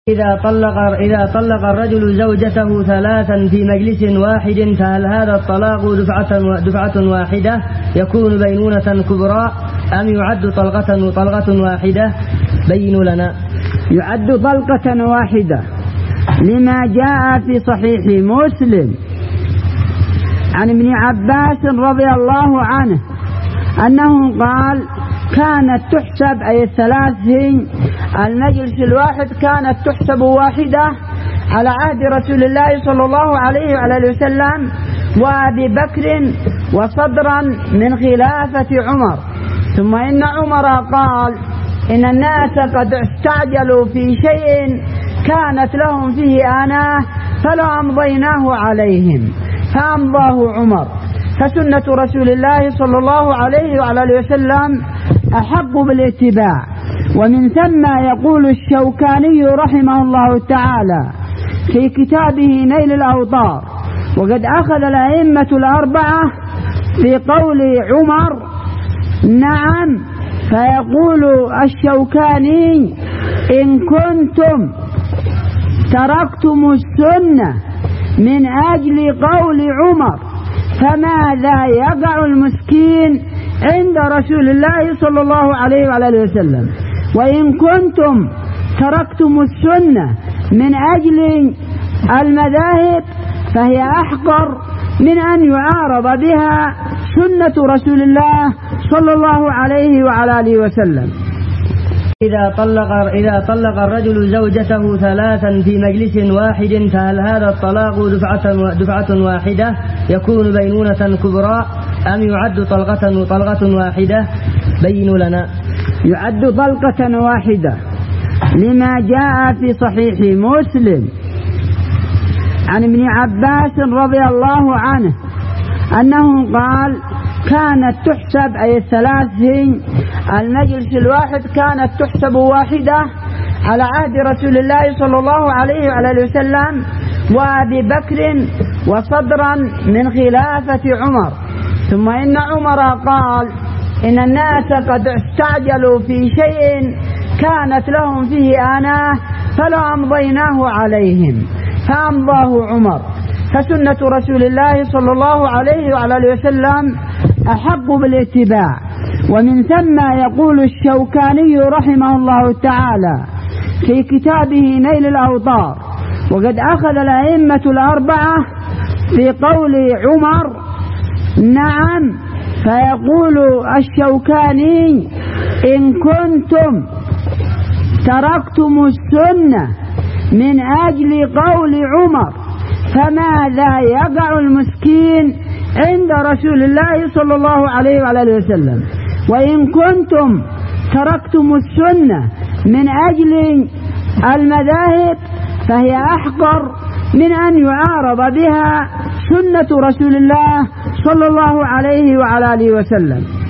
إذا طلق الرجل زوجته ثلاثا في مجلس واحد فهل هذا الطلاق دفعة واحدة يكون بينونة كبرى أم يعد طلقة واحدة؟ بينوا لنا. يعد طلقة واحدة لما جاء في صحيح مسلم عن ابن عباس رضي الله عنه أنه قال كانت تحسب أي الثلاث في المجلس الواحد كانت تحسب واحدة على عهد رسول الله صلى الله عليه وعلى وسلم وأبي بكر وصدرا من خلافة عمر. ثم إن عمر قال إن الناس قد استعجلوا في شيء كانت لهم فيه آناه فلا أمضيناه عليهم فأمضاه عمر. فسنة رسول الله صلى الله عليه وعلى وسلم أحق بالاتباع. ومن ثم يقول الشوكاني رحمه الله تعالى في كتابه نيل الأوطار وقد أخذ الأئمة الأربعة في قول عمر نعم. فيقول الشوكاني إن كنتم تركتم السنة من أجل قول عمر فماذا يقع المسكين عند رسول الله صلى الله عليه وعلى وسلم؟ وإن كنتم تركتم السنة من أجل المذاهب فهي أحقر من أن يعارض بها سنة رسول الله صلى الله عليه وعلى آله وسلم. إذا طلق الرجل زوجته ثلاثا في مجلس واحد فهل هذا الطلاق دفعة واحدة يكون بينونة كبرى أم يعد طلقة واحدة؟ بينوا لنا. يعد طلقة واحدة لما جاء في صحيح مسلم عن ابن عباس رضي الله عنه أنه قال كانت تحسب أي الثلاث في المجلس الواحد كانت تحسب واحدة على عهد رسول الله صلى الله عليه وعلى وسلم وأبي بكر وصدرا من خلافة عمر. ثم إن عمر قال إن الناس قد استعجلوا في شيء كانت لهم فيه آناه فلا أمضيناه عليهم فأمضاه عمر. فسنة رسول الله صلى الله عليه وعلى وسلم أحق بالاتباع. ومن ثم يقول الشوكاني رحمه الله تعالى في كتابه نيل الأوطار وقد أخذ الأئمة الأربعة في قول عمر نعم. فيقول الشوكاني إن كنتم تركتم السنة من أجل قول عمر فماذا يقع المسكين عند رسول الله صلى الله عليه وعلى وسلم؟ وإن كنتم تركتم السنة من أجل المذاهب فهي أحقر من أن يعارض بها سنة رسول الله صلى الله عليه وعلى آله وسلم.